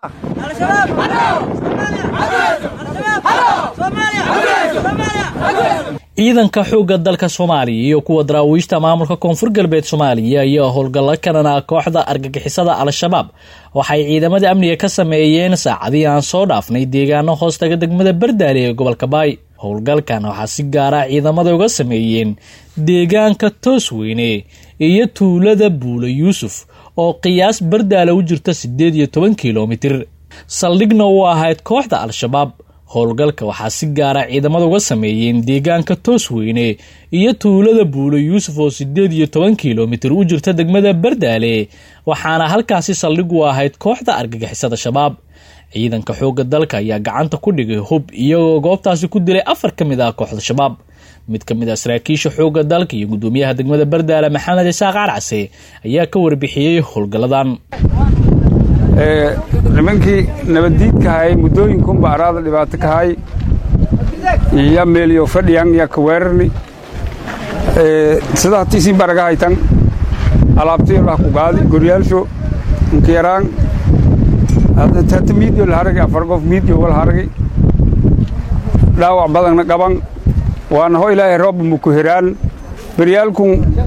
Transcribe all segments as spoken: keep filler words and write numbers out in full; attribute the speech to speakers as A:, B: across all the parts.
A: ciidanka xoogga dalka Soomaaliya iyo kuwa daraawiishta maamulka Koonfur Galbeed Soomaaliya ayaa howlgalo kana kooxda argagixisada Al-Shabaab waxay ciidamada amniga ka sameeyeen saacadii aan soo dhaafnay deegaano hoostaga degmada Bardaale ee gobolka Baay. howlgalkan waxaa si gaar ah ciidamada uga sameeyeen deegaanka Toosweyne iyo tuulada Buule Yuusuf oo qiyaas Bardaale u jirta sideed iyo toban kiiloomitir. saldhigna uu ahayd kooxda Al-Shabaab. howlgalka waxaa si gaar ah ciidamada uga sameeyeen deegaanka Toosweyne iyo tuulada Buule Yuusuf oo sideed iyo toban kiiloomitir u jirta degmada Bardaale, waxaana halkaasi saldhig u ahayd kooxda argagixisada Shabaab. ciidanka xoogga dalka ayaa gacanta ku dhigay hub iyagoo goobtaasi ku dilay afar ka mid ah kooxda Shabaab. mid ka mid ah saraakiisha xoogga dalka iyo gudoomiyaha degmada Bardaale Maxamed Isaaq Carcase ayaa ka warbixiyay howlgaladan.
B: ee nimankii nabadiidka hay muddooyinkan baaraada dhibaato ka hay iyo meeliyo fadhiyan ya ka weerarni ee sida tiisi baraga haytan alaabtii la ku gaadi guriyaalsho inkiiraan hadda tata miidiyo la haragay afar qof miidiyo wal haragay dhaawac badan qaban waan hoo ilaahay roob mu ku hiraan baryaalku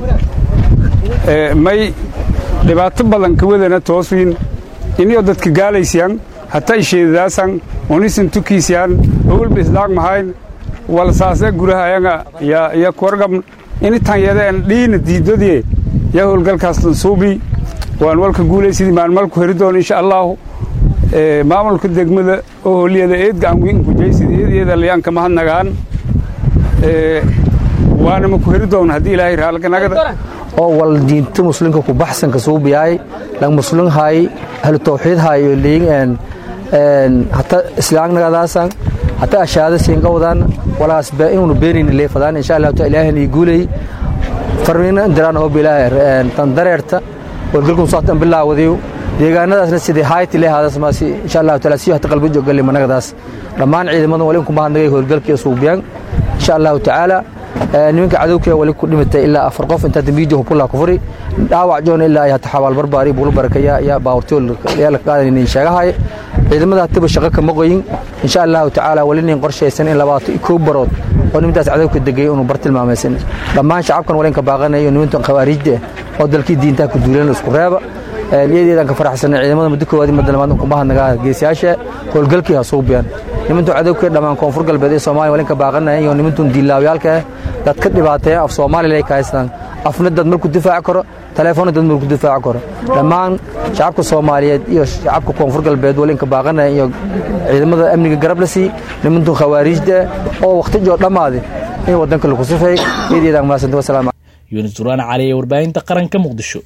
B: ee may dhibaato badan ka wadana tooswiin inuu dadka gaalaysiyan hatta isheedaasan onisan tukiisyan ool bislaag mahayn wal saasa guraha ayaga ya ya korgam in tan yadeen dhiin diidodii ya howlgalkaas suubi waan walka guulaysidii maalmal ku heri doon insha Allah ee maamulka degmada oo holiyada eed gaan weyn ku jeeysidii iyada layaan kama hadnagaan ee waana ma ku heri doon hadii Ilaahay raalka nagada
C: oo wal diinta muslimka ku baxsan ka suubiyay lang muslim hay hal tawxiid hay leeyeen een hatta islaamnagadaasaan hatta ashaada siinka wadaan walaas ba inuu beenin leefadaan insha Allah ta'ala Ilaahay guulay farriina indiraan oo bilaahay tan dareerta walgalku saatan bilaawadiyo deegaanadaasna sidii hayti leeyahaas ma si insha Allah ta'ala si hatta qalbi joogay managadaas dhamaan ciidamada wali ku baahnaayay howlgalkii suubiyaan insha Allah ta'ala nimanka cadowga wali ku dhimatay ilaa afar qof inta dambiijo kula ku furi dhaawac joon ilaa ay taxawal barbaari bulu barakaya ya baawrtool la qaadan in shaqahay ciidamada tiba shaqo ka maqoyin insha Allah ta'ala wali nin qorsheysan in labaatan iyo koow barood oo nimantaas cadowga degay inuu bartilmaamaysan dhamaan shacabkan walinka baaqanayo nimantan khawaarijda oo dalkii diinta ku duuleen isku reeba iyadoo ka faraxsan ciidamada muddo koowaad madalmaad ku bahanaga geesiyaasha howlgalkii hasuubiyaan nimantu cadowga dhamaan Koonfur Galbeed ee Soomaaliya walinka baaqanayo nimantu diilaawayalka dadka dhibaateeya af Soomaaliya ay kaystaan afna dad markuu difaac karo telefoon dad markuu difaac karo dhamaan shacabka Soomaaliyeed iyo shacabka Koonfur Galbeed walinka baaqanayo ciidamada amniga garab la sii nimantu khawaarijda oo waqti joog dhamaaday in wadanka lagu sifay iyadoo maasanta wasalaam
A: Yunus Duraan Cali warbaahinta qaranka Muqdisho.